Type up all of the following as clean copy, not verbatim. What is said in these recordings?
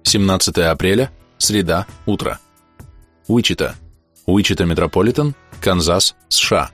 17 апреля, среда, утро. Уичита. Уичита Метрополитен, Канзас, США.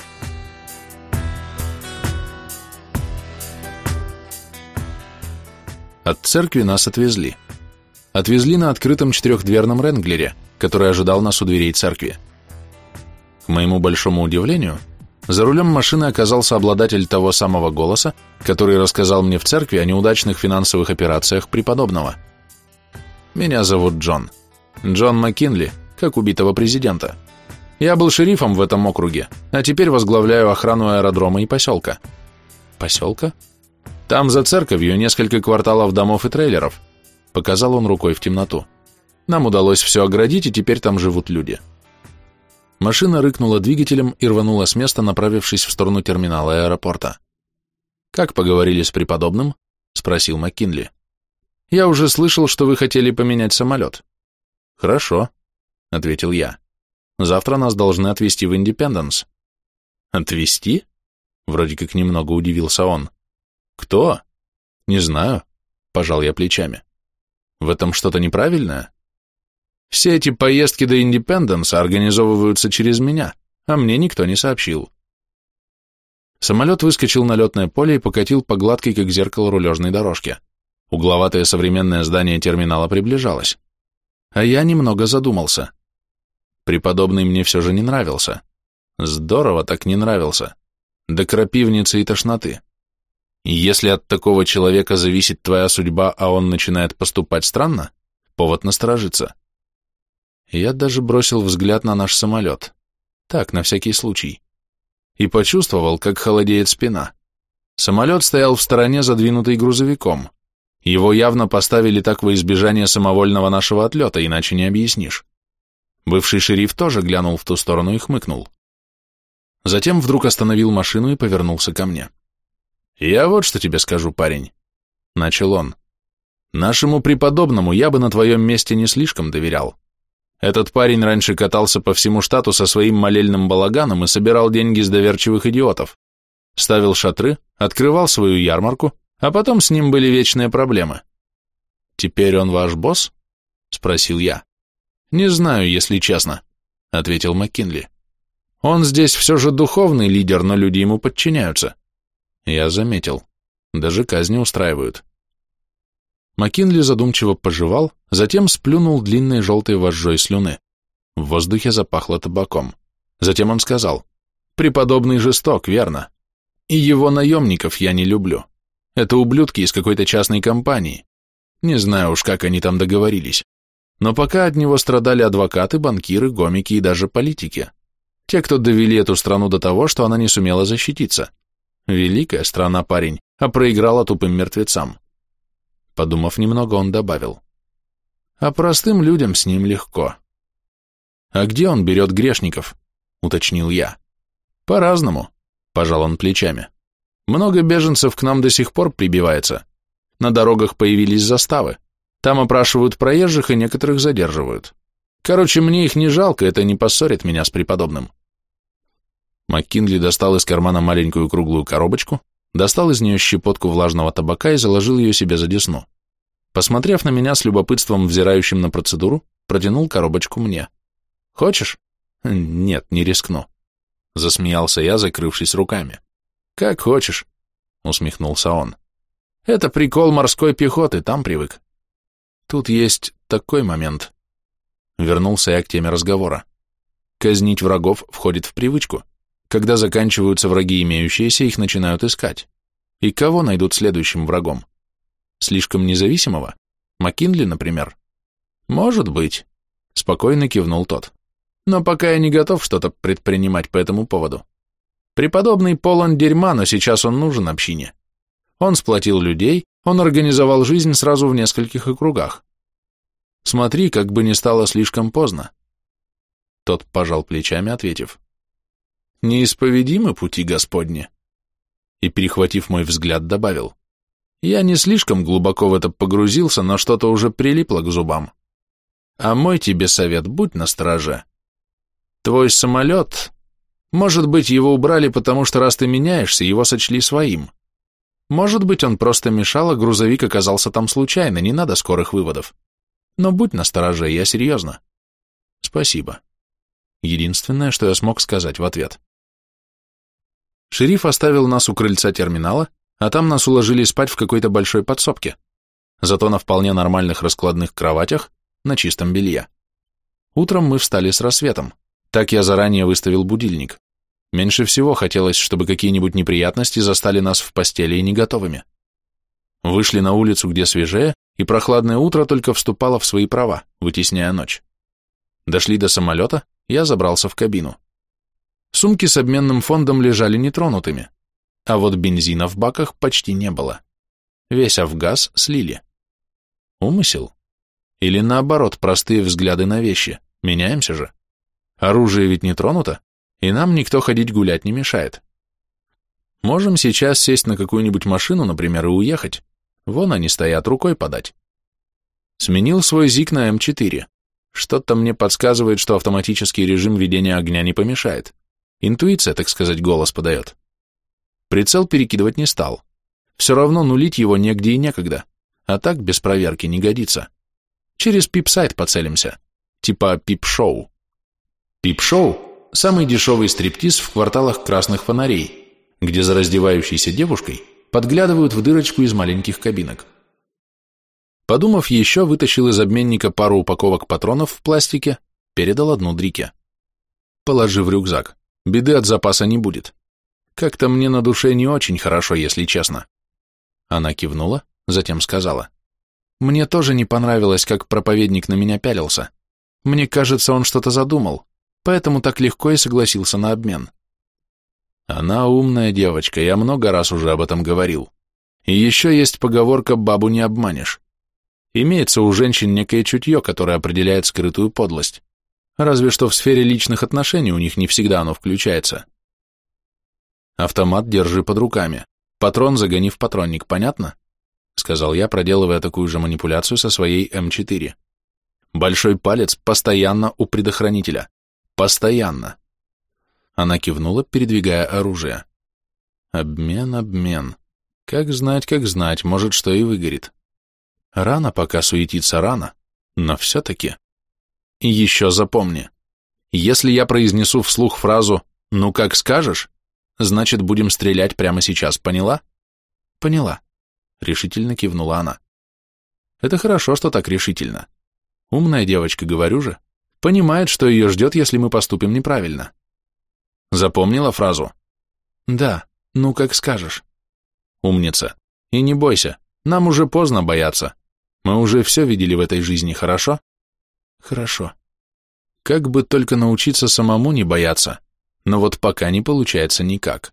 От церкви нас отвезли. Отвезли на открытом четырехдверном Ренглере, который ожидал нас у дверей церкви. К моему большому удивлению, за рулем машины оказался обладатель того самого голоса, который рассказал мне в церкви о неудачных финансовых операциях преподобного. Меня зовут Джон. Джон Маккинли, как убитого президента. Я был шерифом в этом округе, а теперь возглавляю охрану аэродрома и поселка. Поселка? Там за церковью несколько кварталов домов и трейлеров. Показал он рукой в темноту. Нам удалось все оградить, и теперь там живут люди. Машина рыкнула двигателем и рванула с места, направившись в сторону терминала аэропорта. «Как поговорили с преподобным?» – спросил Маккинли. «Я уже слышал, что вы хотели поменять самолет». «Хорошо», – ответил я. «Завтра нас должны отвезти в Индипенденс». «Отвезти?» – вроде как немного удивился он. «Кто?» «Не знаю», – пожал я плечами. «В этом что-то неправильное?» «Все эти поездки до Индипенденса организовываются через меня, а мне никто не сообщил». Самолет выскочил на летное поле и покатил по гладкой, как зеркало, рулежной дорожке. Угловатое современное здание терминала приближалось. А я немного задумался. Преподобный мне все же не нравился. Здорово так не нравился. До крапивницы и тошноты. Если от такого человека зависит твоя судьба, а он начинает поступать странно, повод насторожиться. Я даже бросил взгляд на наш самолет. Так, на всякий случай. И почувствовал, как холодеет спина. Самолет стоял в стороне, задвинутый грузовиком. Его явно поставили так во избежание самовольного нашего отлета, иначе не объяснишь. Бывший шериф тоже глянул в ту сторону и хмыкнул. Затем вдруг остановил машину и повернулся ко мне. «Я вот что тебе скажу, парень», — начал он. «Нашему преподобному я бы на твоем месте не слишком доверял. Этот парень раньше катался по всему штату со своим молельным балаганом и собирал деньги с доверчивых идиотов. Ставил шатры, открывал свою ярмарку, а потом с ним были вечные проблемы». «Теперь он ваш босс?» — спросил я. «Не знаю, если честно», — ответил Маккинли. «Он здесь все же духовный лидер, но люди ему подчиняются». Я заметил. Даже казни устраивают. Маккинли задумчиво пожевал, затем сплюнул длинной желтой вожжой слюны. В воздухе запахло табаком. Затем он сказал: «Преподобный жесток, верно. И его наемников я не люблю. Это ублюдки из какой-то частной компании. Не знаю уж, как они там договорились. Но пока от него страдали адвокаты, банкиры, гомики и даже политики. Те, кто довели эту страну до того, что она не сумела защититься. Великая страна, парень, а проиграла тупым мертвецам». Подумав немного, он добавил: «А простым людям с ним легко». «А где он берет грешников?» — уточнил я. «По-разному», — пожал он плечами. «Много беженцев к нам до сих пор прибивается. На дорогах появились заставы. Там опрашивают проезжих и некоторых задерживают. Короче, мне их не жалко, это не поссорит меня с преподобным». Маккинли достал из кармана маленькую круглую коробочку, достал из нее щепотку влажного табака и заложил ее себе за десну. Посмотрев на меня с любопытством, взирающим на процедуру, протянул коробочку мне. «Хочешь?» «Нет, не рискну», — засмеялся я, закрывшись руками. «Как хочешь», — усмехнулся он. «Это прикол морской пехоты, там привык». «Тут есть такой момент». Вернулся я к теме разговора. Казнить врагов входит в привычку. Когда заканчиваются враги имеющиеся, их начинают искать. И кого найдут следующим врагом? Слишком независимого? Маккинли, например? Может быть, спокойно кивнул тот. Но пока я не готов что-то предпринимать по этому поводу. Преподобный полон дерьма, но сейчас он нужен общине. Он сплотил людей, он организовал жизнь сразу в нескольких округах. Смотри, как бы не стало слишком поздно. Тот пожал плечами, ответив: «Неисповедимы пути Господни», и, перехватив мой взгляд, добавил: «Я не слишком глубоко в это погрузился, но что-то уже прилипло к зубам. А мой тебе совет: будь настороже. Твой самолет, может быть, его убрали, потому что раз ты меняешься, его сочли своим. Может быть, он просто мешал, а грузовик оказался там случайно, не надо скорых выводов. Но будь настороже, я серьезно. Спасибо. Единственное, что я смог сказать в ответ. Шериф оставил нас у крыльца терминала, а там нас уложили спать в какой-то большой подсобке, зато на вполне нормальных раскладных кроватях, на чистом белье. Утром мы встали с рассветом. Так я заранее выставил будильник. Меньше всего хотелось, чтобы какие-нибудь неприятности застали нас в постели и не готовыми. Вышли на улицу, где свежее, и прохладное утро только вступало в свои права, вытесняя ночь. Дошли до самолета, я забрался в кабину. Сумки с обменным фондом лежали нетронутыми, а вот бензина в баках почти не было. Весь Авгаз слили. Умысел? Или наоборот, простые взгляды на вещи? Меняемся же. Оружие ведь не тронуто, и нам никто ходить гулять не мешает. Можем сейчас сесть на какую-нибудь машину, например, и уехать. Вон они стоят, рукой подать. Сменил свой ЗИГ на М4. Что-то мне подсказывает, что автоматический режим ведения огня не помешает. Интуиция, так сказать, голос подает. Прицел перекидывать не стал. Все равно нулить его негде и некогда, а так без проверки не годится. Через пип-сайт поцелимся, типа пип-шоу. Пип-шоу – самый дешевый стриптиз в кварталах красных фонарей, где за раздевающейся девушкой подглядывают в дырочку из маленьких кабинок. Подумав еще, вытащил из обменника пару упаковок патронов в пластике, передал одну Дрике. Положи в рюкзак, беды от запаса не будет. Как-то мне на душе не очень хорошо, если честно. Она кивнула, затем сказала. Мне тоже не понравилось, как проповедник на меня пялился. Мне кажется, он что-то задумал, поэтому так легко и согласился на обмен. Она умная девочка, я много раз уже об этом говорил. И еще есть поговорка «бабу не обманешь». Имеется у женщин некое чутье, которое определяет скрытую подлость. Разве что в сфере личных отношений у них не всегда оно включается. Автомат держи под руками. Патрон загони в патронник, понятно? Сказал я, проделывая такую же манипуляцию со своей М4. Большой палец постоянно у предохранителя. Постоянно. Она кивнула, передвигая оружие. Обмен. Как знать, может, что и выгорит. Рано пока суетиться рано, но все-таки. И еще запомни, если я произнесу вслух фразу «ну как скажешь», значит, будем стрелять прямо сейчас, поняла? Поняла, решительно кивнула она. Это хорошо, что так решительно. Умная девочка, говорю же, понимает, что ее ждет, если мы поступим неправильно. Запомнила фразу? Да, ну как скажешь. Умница. И не бойся, нам уже поздно бояться. Мы уже все видели в этой жизни, хорошо? Хорошо. Как бы только научиться самому не бояться, но вот пока не получается никак.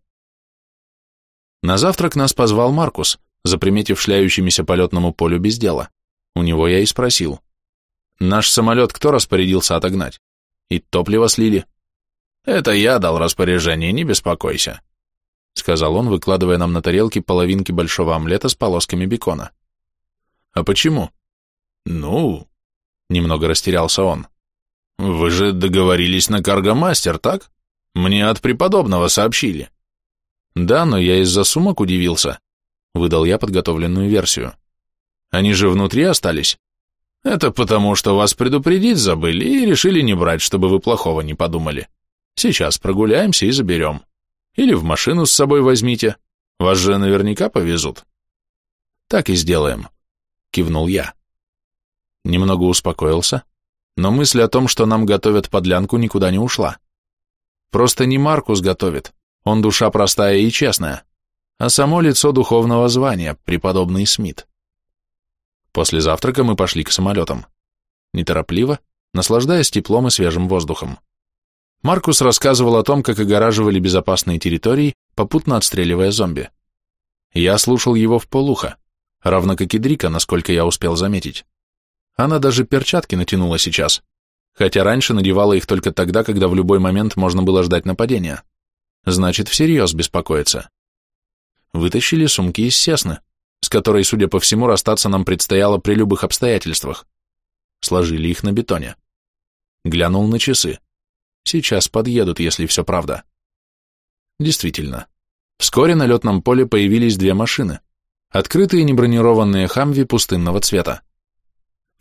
На завтрак нас позвал Маркус, заприметив шляющимися по летному полю без дела. У него я и спросил. Наш самолет кто распорядился отогнать? И топливо слили? Это я дал распоряжение, не беспокойся, сказал он, выкладывая нам на тарелки половинки большого омлета с полосками бекона. А почему? Ну, немного растерялся он. Вы же договорились на Каргомастер, так? Мне от преподобного сообщили. Да, но я из-за сумок удивился. Выдал я подготовленную версию. Они же внутри остались. Это потому, что вас предупредить забыли и решили не брать, чтобы вы плохого не подумали. Сейчас прогуляемся и заберем. Или в машину с собой возьмите. Вас же наверняка повезут. Так и сделаем, кивнул я. Немного успокоился, но мысль о том, что нам готовят подлянку, никуда не ушла. Просто не Маркус готовит, он душа простая и честная, а само лицо духовного звания, преподобный Смит. После завтрака мы пошли к самолетам. Неторопливо, наслаждаясь теплом и свежим воздухом. Маркус рассказывал о том, как огораживали безопасные территории, попутно отстреливая зомби. Я слушал его вполуха, равно как и Дрика, насколько я успел заметить. Она даже перчатки натянула сейчас, хотя раньше надевала их только тогда, когда в любой момент можно было ждать нападения. Значит, всерьез беспокоится. Вытащили сумки из Сесны, с которой, судя по всему, расстаться нам предстояло при любых обстоятельствах. Сложили их на бетоне. Глянул на часы. Сейчас подъедут, если все правда. Действительно. Вскоре на летном поле появились две машины. Открытые небронированные «Хамви» пустынного цвета.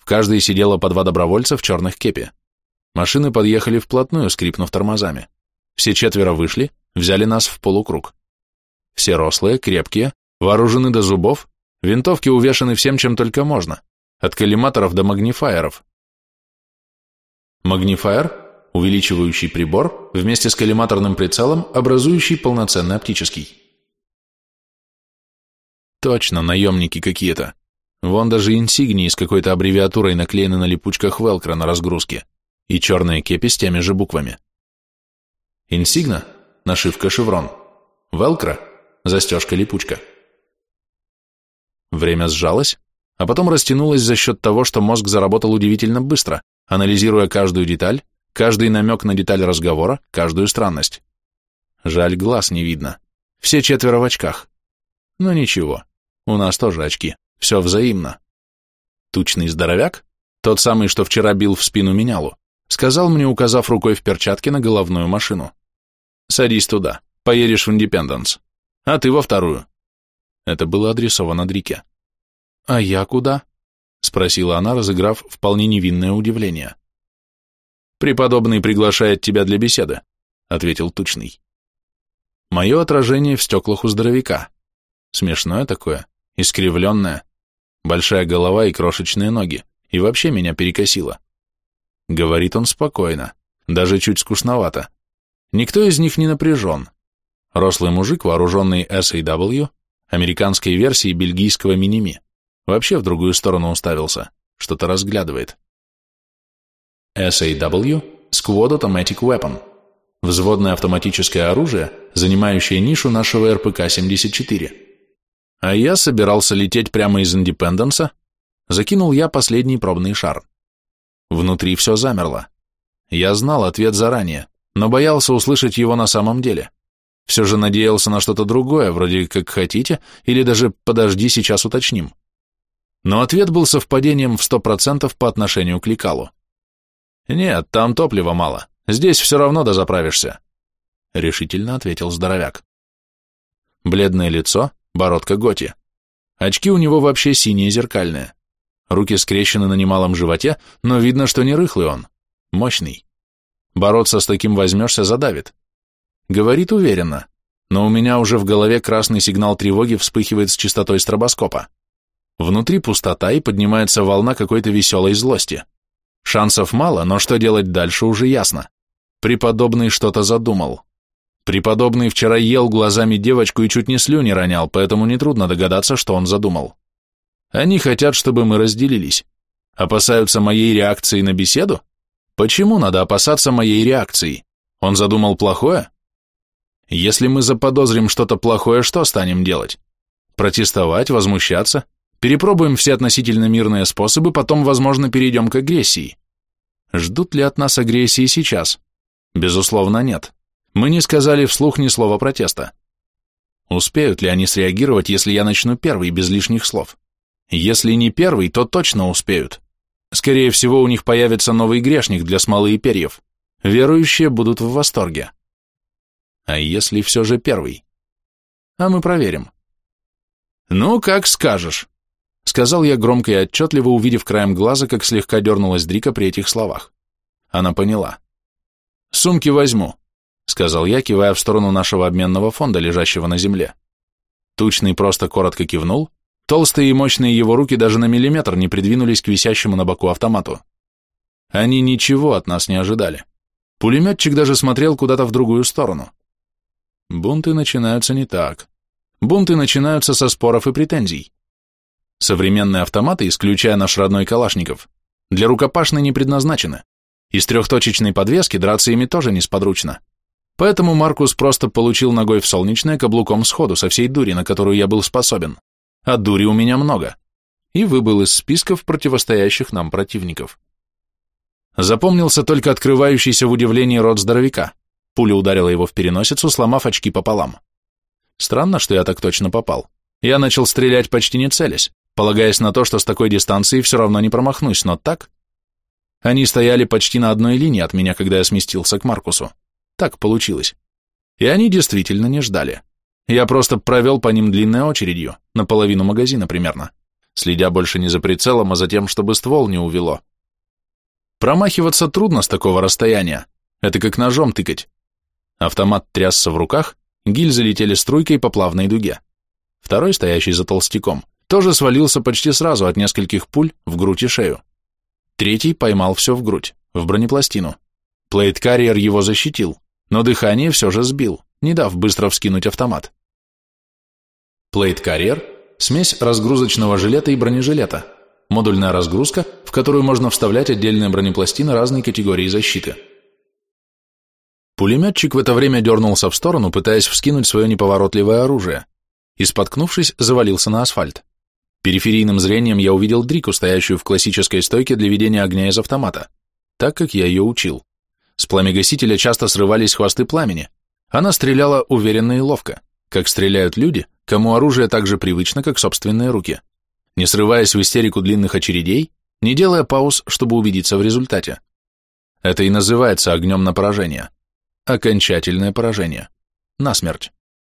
В каждой сидело по 2 добровольца в черных кепи. Машины подъехали вплотную, скрипнув тормозами. Все 4 вышли, взяли нас в полукруг. Все рослые, крепкие, вооружены до зубов, винтовки увешаны всем, чем только можно, от коллиматоров до магнифайеров. Магнифайер – увеличивающий прибор, вместе с коллиматорным прицелом, образующий полноценный оптический. Точно, наемники какие-то. Вон даже инсигнии с какой-то аббревиатурой наклеены на липучках велкро на разгрузке и черные кепи с теми же буквами. Инсигна – нашивка шеврон. Велкро – застежка-липучка. Время сжалось, а потом растянулось за счет того, что мозг заработал удивительно быстро, анализируя каждую деталь, каждый намек на деталь разговора, каждую странность. Жаль, глаз не видно. Все 4 в очках. Но ничего, у нас тоже очки, все взаимно. Тучный здоровяк, тот самый, что вчера бил в спину менялу, сказал мне, указав рукой в перчатке на головную машину. «Садись туда, поедешь в Индепенденс, а ты во вторую». Это было адресовано Дрике. «А я куда?» — спросила она, разыграв вполне невинное удивление. «Преподобный приглашает тебя для беседы», — ответил Тучный. Мое отражение в стеклах у здоровяка. Смешное такое, искривленное, большая голова и крошечные ноги, и вообще меня перекосило. Говорит он спокойно, даже чуть скучновато. Никто из них не напряжен. Рослый мужик, вооруженный SAW, американской версией бельгийского Миними, вообще в другую сторону уставился, что-то разглядывает. SAW – Squad Automatic Weapon, взводное автоматическое оружие, занимающее нишу нашего РПК-74. А я собирался лететь прямо из Индепенденса, закинул я последний пробный шар. Внутри все замерло. Я знал ответ заранее, но боялся услышать его на самом деле. Все же надеялся на что-то другое, вроде как хотите, или даже подожди, сейчас уточним. Но ответ был совпадением в 100% по отношению к лекалу. «Нет, там топлива мало, здесь все равно дозаправишься», — решительно ответил здоровяк. Бледное лицо, бородка Готи. Очки у него вообще синие зеркальные. Руки скрещены на немалом животе, но видно, что не рыхлый он, мощный. Бороться с таким возьмешься задавит. Говорит уверенно, но у меня уже в голове красный сигнал тревоги вспыхивает с частотой стробоскопа. Внутри пустота и поднимается волна какой-то веселой злости. Шансов мало, но что делать дальше уже ясно. Преподобный что-то задумал. Преподобный вчера ел глазами девочку и чуть не слюни ронял, поэтому нетрудно догадаться, что он задумал. Они хотят, чтобы мы разделились. Опасаются моей реакции на беседу? Почему надо опасаться моей реакции? Он задумал плохое? Если мы заподозрим что-то плохое, что станем делать? Протестовать, возмущаться? Перепробуем все относительно мирные способы, потом, возможно, перейдем к агрессии. Ждут ли от нас агрессии сейчас? Безусловно, нет. Мы не сказали вслух ни слова протеста. Успеют ли они среагировать, если я начну первый, без лишних слов? Если не первый, то точно успеют. Скорее всего, у них появится новый грешник для смолы и перьев. Верующие будут в восторге. А если все же первый? А мы проверим. «Ну, как скажешь», — сказал я громко и отчетливо, увидев краем глаза, как слегка дернулась Дрика при этих словах. Она поняла. «Сумки возьму», — сказал я, кивая в сторону нашего обменного фонда, лежащего на земле. Тучный просто коротко кивнул, толстые и мощные его руки даже на миллиметр не придвинулись к висящему на боку автомату. Они ничего от нас не ожидали. Пулеметчик даже смотрел куда-то в другую сторону. Бунты начинаются не так. Бунты начинаются со споров и претензий. Современные автоматы, исключая наш родной Калашников, для рукопашной не предназначены. Из трехточечной подвески драться ими тоже несподручно. Поэтому Маркус просто получил ногой в солнечное каблуком сходу со всей дури, на которую я был способен. А дури у меня много. И выбыл из списков противостоящих нам противников. Запомнился только открывающийся в удивлении рот здоровяка. Пуля ударила его в переносицу, сломав очки пополам. Странно, что я так точно попал. Я начал стрелять почти не целясь, полагаясь на то, что с такой дистанции все равно не промахнусь, но так... Они стояли почти на одной линии от меня, когда я сместился к Маркусу. Так получилось. И они действительно не ждали. Я просто провел по ним длинной очередью, наполовину магазина примерно. следя больше не за прицелом, а за тем, чтобы ствол не увело. Промахиваться трудно с такого расстояния, это как ножом тыкать. Автомат трясся в руках, гильзы летели струйкой по плавной дуге. Второй, стоящий за толстяком, тоже свалился почти сразу от нескольких пуль в грудь и шею. Третий поймал все в грудь, в бронепластину. Плейт-карриер его защитил, но дыхание все же сбил, не дав быстро вскинуть автомат. Плейт-карриер – смесь разгрузочного жилета и бронежилета, модульная разгрузка, в которую можно вставлять отдельные бронепластины разной категории защиты. Пулеметчик в это время дернулся в сторону, пытаясь вскинуть свое неповоротливое оружие, и, споткнувшись, завалился на асфальт. Периферийным зрением я увидел Дрику, стоящую в классической стойке для ведения огня из автомата, так как я ее учил. С пламегасителя часто срывались хвосты пламени. Она стреляла уверенно и ловко, как стреляют люди, кому оружие так же привычно, как собственные руки, не срываясь в истерику длинных очередей, не делая пауз, чтобы убедиться в результате. Это и называется огнем на поражение. Окончательное поражение. Насмерть.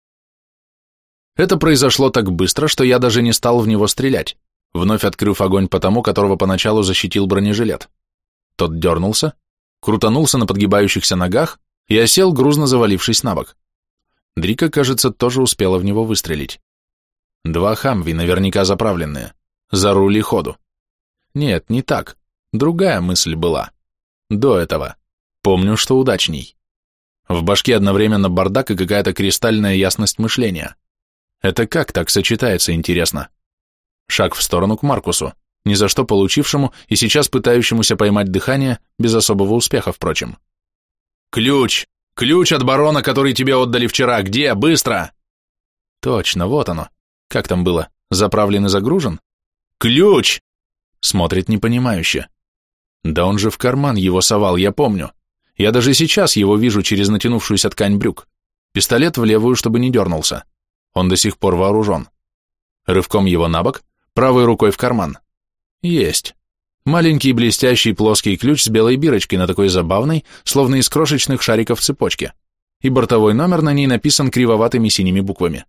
Это произошло так быстро, что я даже не стал в него стрелять, вновь открыв огонь по тому, которого поначалу защитил бронежилет. Тот дернулся, крутанулся на подгибающихся ногах и осел, грузно завалившись на бок. Дрика, кажется, тоже успела в него выстрелить. 2 Хамви, наверняка заправленные. За руль и ходу. Нет, не так. Другая мысль была. До этого. Помню, что удачней. В башке одновременно бардак и какая-то кристальная ясность мышления. Это как так сочетается, интересно? Шаг в сторону к Маркусу, ни за что получившему и сейчас пытающемуся поймать дыхание, без особого успеха, впрочем. «Ключ! Ключ от барона, который тебе отдали вчера! Где? Быстро!» «Точно, вот оно. Как там было? Заправлен и загружен?» «Ключ!» Смотрит непонимающе. «Да он же в карман его совал, я помню. Я даже сейчас его вижу через натянувшуюся ткань брюк. Пистолет в левую, чтобы не дернулся. Он до сих пор вооружен. Рывком его на бок, правой рукой в карман. Есть. Маленький блестящий плоский ключ с белой бирочкой на такой забавной, словно из крошечных шариков цепочке, и бортовой номер на ней написан кривоватыми синими буквами.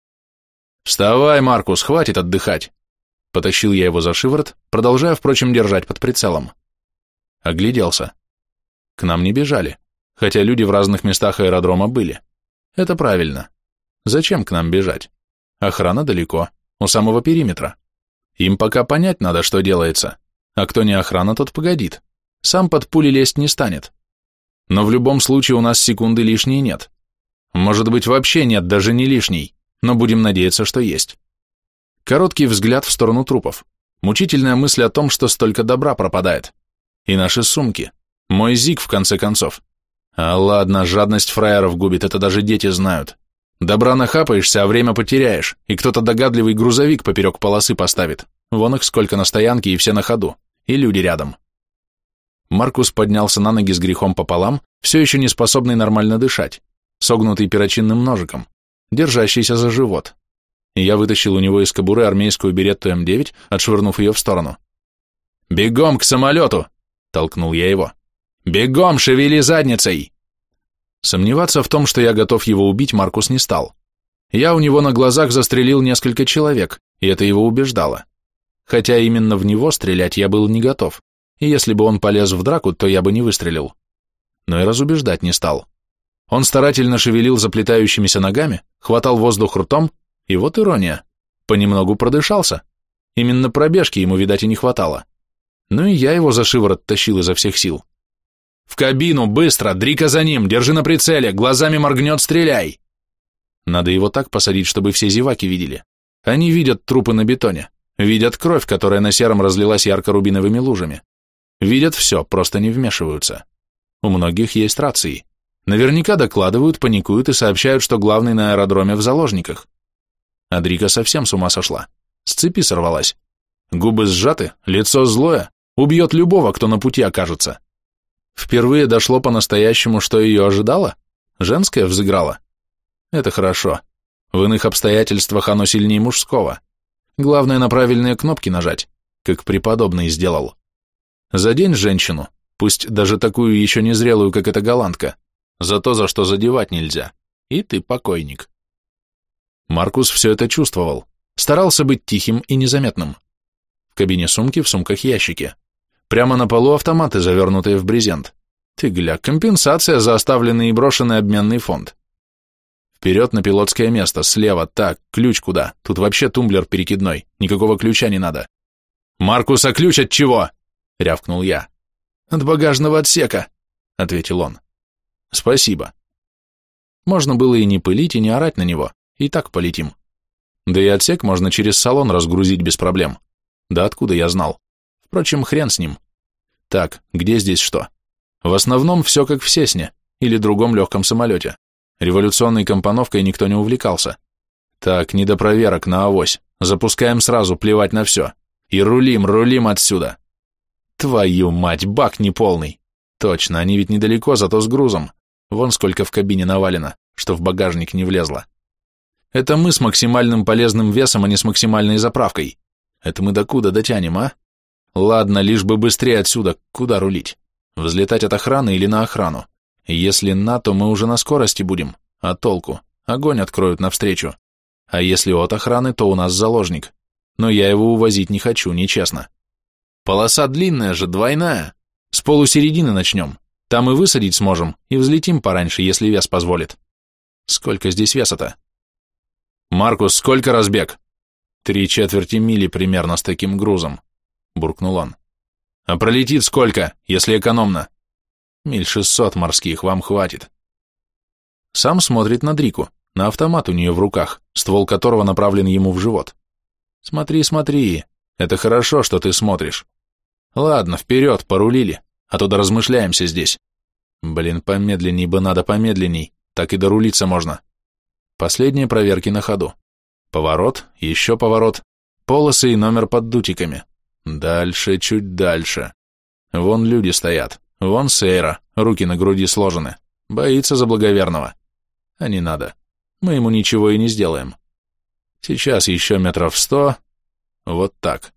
«Вставай, Маркус, хватит отдыхать!» Потащил я его за шиворот, продолжая, впрочем, держать под прицелом. Огляделся. К нам не бежали, хотя люди в разных местах аэродрома были. Это правильно. Зачем к нам бежать? Охрана далеко, у самого периметра. Им пока понять надо, что делается, а кто не охрана, тот погодит. Сам под пули лезть не станет. Но в любом случае у нас секунды лишней нет. Может быть, вообще нет, даже не лишней, но будем надеяться, что есть. Короткий взгляд в сторону трупов. Мучительная мысль о том, что столько добра пропадает. И наши сумки. Мой зиг, в конце концов. А ладно, жадность фраеров губит, это даже дети знают. Добра нахапаешься, а время потеряешь, и кто-то догадливый грузовик поперек полосы поставит. Вон их сколько на стоянке, и все на ходу. И люди рядом. Маркус поднялся на ноги с грехом пополам, все еще не способный нормально дышать, согнутый перочинным ножиком, держащийся за живот. И я вытащил у него из кобуры армейскую беретту М9, отшвырнув ее в сторону. «Бегом к самолету!» — толкнул я его. «Бегом, шевели задницей!» Сомневаться в том, что я готов его убить, Маркус не стал. Я у него на глазах застрелил несколько человек, и это его убеждало. Хотя именно в него стрелять я был не готов, и если бы он полез в драку, то я бы не выстрелил. Но и разубеждать не стал. Он старательно шевелил заплетающимися ногами, хватал воздух ртом, и вот ирония, понемногу продышался. Именно пробежки ему, видать, и не хватало. Ну и я его за шиворот тащил изо всех сил. «В кабину, быстро! Дрика за ним! Держи на прицеле! Глазами моргнет, стреляй!» Надо его так посадить, чтобы все зеваки видели. Они видят трупы на бетоне, видят кровь, которая на сером разлилась ярко-рубиновыми лужами. Видят все, просто не вмешиваются. У многих есть рации. Наверняка докладывают, паникуют и сообщают, что главный на аэродроме в заложниках. А Дрика совсем с ума сошла. С цепи сорвалась. Губы сжаты, лицо злое, убьет любого, кто на пути окажется. Впервые дошло по-настоящему, что ее ожидало? Женское взыграло? Это хорошо. В иных обстоятельствах оно сильнее мужского. Главное на правильные кнопки нажать, как преподобный сделал. Задень женщину, пусть даже такую еще незрелую, как эта голландка, за то, за что задевать нельзя, и ты покойник. Маркус все это чувствовал, старался быть тихим и незаметным, кабине сумки, в сумках ящики. Прямо на полу автоматы, завернутые в брезент. Ты гля, компенсация за оставленный и брошенный обменный фонд. Вперед на пилотское место, слева, так, ключ куда? Тут вообще тумблер перекидной, никакого ключа не надо. «Маркус, а ключ от чего?» — рявкнул я. «От багажного отсека», — ответил он. «Спасибо». Можно было и не пылить, и не орать на него, и так полетим. Да и отсек можно через салон разгрузить без проблем. Да откуда я знал? Впрочем, хрен с ним. Так, где здесь что? В основном все как в Сесне или другом легком самолете. Революционной компоновкой никто не увлекался. Так, не до проверок, на авось. Запускаем сразу, плевать на все. И рулим отсюда. Твою мать, бак неполный. Точно, они ведь недалеко, зато с грузом. Вон сколько в кабине навалено, что в багажник не влезло. Это мы с максимальным полезным весом, а не с максимальной заправкой. Это мы докуда дотянем, а? Ладно, лишь бы быстрее отсюда, куда рулить? Взлетать от охраны или на охрану? Если на, то мы уже на скорости будем. А толку? Огонь откроют навстречу. А если от охраны, то у нас заложник. Но я его увозить не хочу, нечестно. Полоса длинная же, двойная. С полусередины начнем. Там и высадить сможем, и взлетим пораньше, если вес позволит. Сколько здесь веса-то? Маркус, сколько разбег? 3/4 мили примерно с таким грузом, буркнул он. А пролетит сколько, если экономно? 600 миль морских, вам хватит. Сам смотрит на Дрику, на автомат у нее в руках, ствол которого направлен ему в живот. Смотри, смотри, это хорошо, что ты смотришь. Ладно, вперед, порулили, а то доразмышляемся здесь. Блин, помедленней бы надо, помедленней, так и дорулиться можно. Последние проверки на ходу. Поворот, еще поворот, полосы и номер под дутиками. Дальше, чуть дальше. Вон люди стоят, вон Сейра, руки на груди сложены. Боится за благоверного. А не надо, мы ему ничего и не сделаем. Сейчас еще метров 100. Вот так.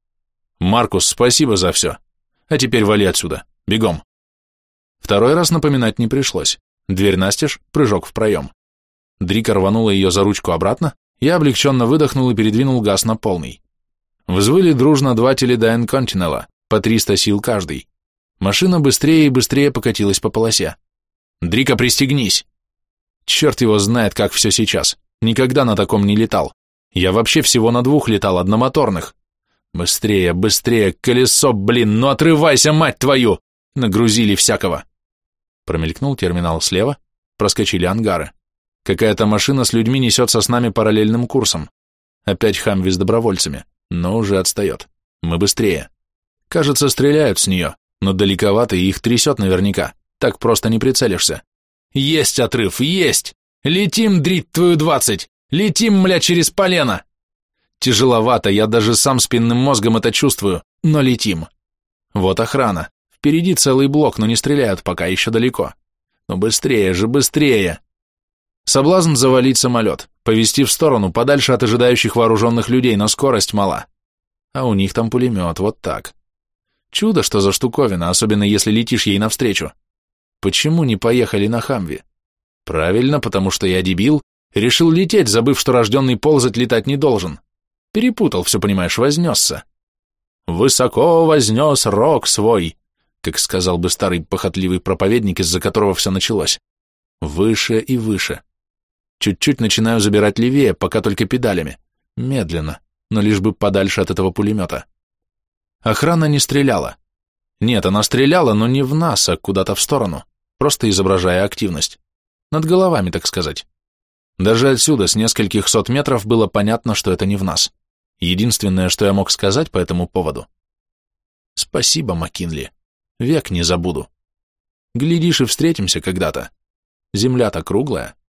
Маркус, спасибо за все. А теперь вали отсюда, бегом. Второй раз напоминать не пришлось. Дверь настежь, прыжок в проем. Дрика рванула ее за ручку обратно, я облегченно выдохнул и передвинул газ на полный. Взвыли дружно 2 Teledyne Continental, по 300 сил каждый. Машина быстрее и быстрее покатилась по полосе. «Дрика, пристегнись!» Черт его знает, как все сейчас. Никогда на таком не летал. Я вообще всего на 2 летал, одномоторных. Быстрее, быстрее, колесо, блин, ну отрывайся, мать твою! Нагрузили всякого. Промелькнул терминал слева, проскочили ангары. Какая-то машина с людьми несется с нами параллельным курсом. Опять Хамви с добровольцами, но уже отстает. Мы быстрее. Кажется, стреляют с нее, но далековато и их трясет наверняка. Так просто не прицелишься. Есть отрыв, есть! Летим, дрить твою 20! Летим, мля, через полено! Тяжеловато, я даже сам спинным мозгом это чувствую, но летим. Вот охрана. Впереди целый блок, но не стреляют пока, еще далеко. Но быстрее же, быстрее! Соблазн завалить самолет, повести в сторону, подальше от ожидающих вооруженных людей, но скорость мала. А у них там пулемет, вот так. Чудо, что за штуковина, особенно если летишь ей навстречу. Почему не поехали на Хамви? Правильно, потому что я дебил, решил лететь, забыв, что рожденный ползать летать не должен. Перепутал, все понимаешь, вознесся. «Высоко вознес рог свой», как сказал бы старый похотливый проповедник, из-за которого все началось. Выше и выше. Чуть-чуть начинаю забирать левее, пока только педалями. Медленно, но лишь бы подальше от этого пулемета. Охрана не стреляла. Нет, она стреляла, но не в нас, а куда-то в сторону, просто изображая активность. Над головами, так сказать. Даже отсюда, с нескольких сот метров, было понятно, что это не в нас. Единственное, что я мог сказать по этому поводу. Спасибо, Маккинли. Век не забуду. Глядишь, и встретимся когда-то. Земля-то круглая.